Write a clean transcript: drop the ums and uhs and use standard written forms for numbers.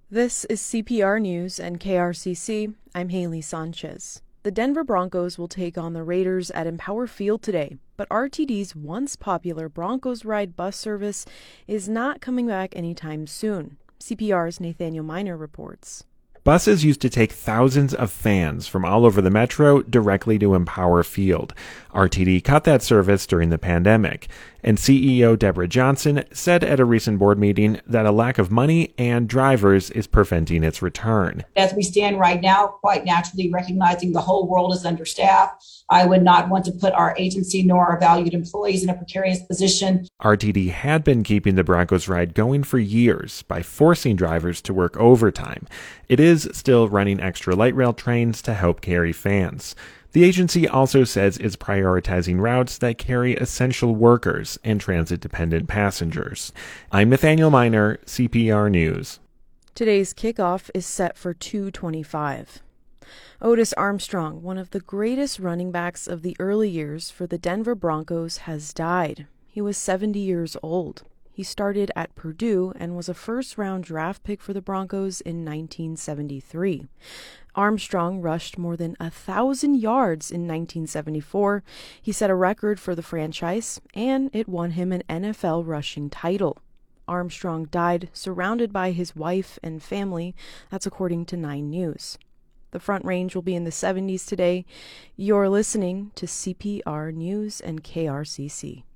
This is CPR News and KRCC. I'm Haley Sanchez. The Denver Broncos will take on the Raiders at Empower Field today, but RTD's once popular Broncos Ride bus service is not coming back anytime soon. CPR's Nathaniel Miner reports. Buses used to take thousands of fans from all over the metro directly to Empower Field. RTD cut that service during the pandemic, and CEO Deborah Johnson said at a recent board meeting that a lack of money and drivers is preventing its return. As we stand right now, quite naturally recognizing the whole world is understaffed, I would not want to put our agency nor our valued employees in a precarious position. RTD had been keeping the Broncos Ride going for years by forcing drivers to work overtime. It is still running extra light rail trains to help carry fans. The agency also says it's prioritizing routes that carry essential workers and transit-dependent passengers. I'm Nathaniel Miner, CPR News. Today's kickoff is set for 2:25. Otis Armstrong, one of the greatest running backs of the early years for the Denver Broncos, has died. He was 70 years old. He started at Purdue and was a first-round draft pick for the Broncos in 1973. Armstrong rushed more than 1,000 yards in 1974. He set a record for the franchise, and it won him an NFL rushing title. Armstrong died surrounded by his wife and family. That's according to 9 News. The Front Range will be in the 70s today. You're listening to CPR News and KRCC.